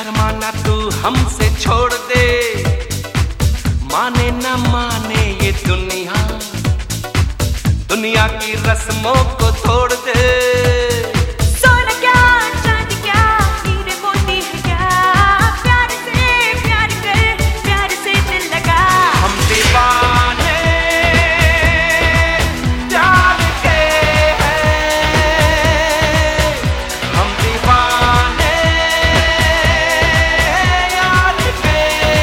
शर्माना तू हमसे छोड़ दे, माने न माने ये दुनिया, दुनिया की रस्मों को तोड़ दे। सोना क्या चांद क्या हीरे मोती है क्या, प्यार कर प्यार से दिल लगा। हम दीवाने प्यार के हैं, हम दीवाने यार के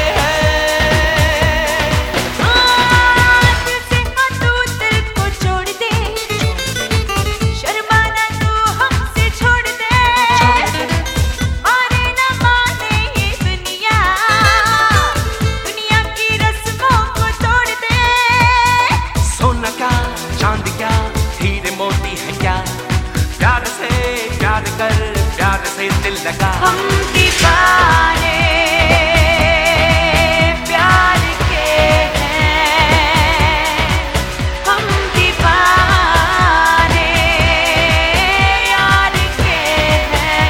हैं। दिल से तू दिल को छोड़ दे, शर्माना तू हमसे छोड़ दे, माने न माने ये दुनिया, दुनिया की रस्मों को तोड़ दे। सोना क्या चांद क्या हीरे मोती है क्या, प्यार से प्यार कर प्यार से दिल लगा। हम दीवाने प्यार के हैं, हम दीवाने यार के हैं।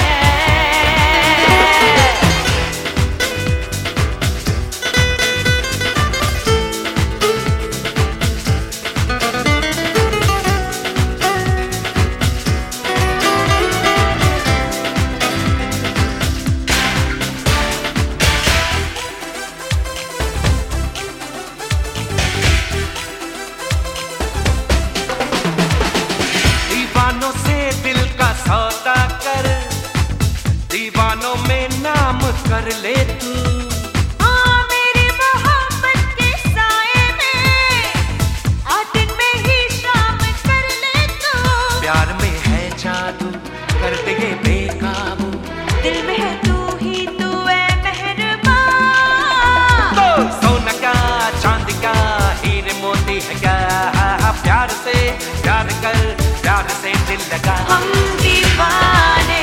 दीवानों से दिल का सौदा कर, दीवानों में नाम कर ले तू। मेरी मोहब्बत के साए में दिन में ही शाम कर ले तू। प्यार में है जादू कर दे बेकाबू, दिल में है तू ही तू है मेहरबान। तो सोना क्या चांद क्या हीरे मोती है क्या, प्यार से प्यार कर प्यार से दिल लगा। हम दीवाने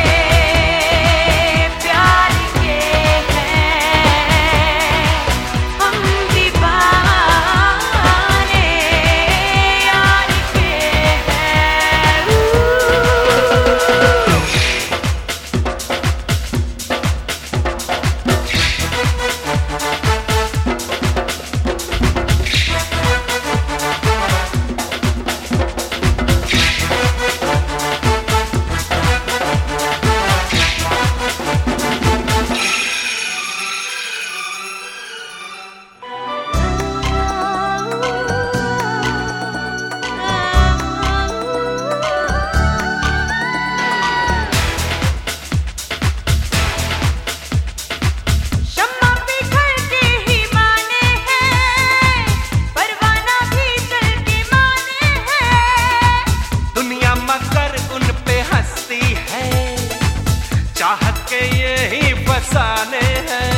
प्यार के हैं, हम दीवाने यार के हैं। शम्मा पिघल के ही माने हैं, परवाना भी जल के माने हैं। दुनिया मगर उन पे हंसती है, चाहत के यही फसाने हैं।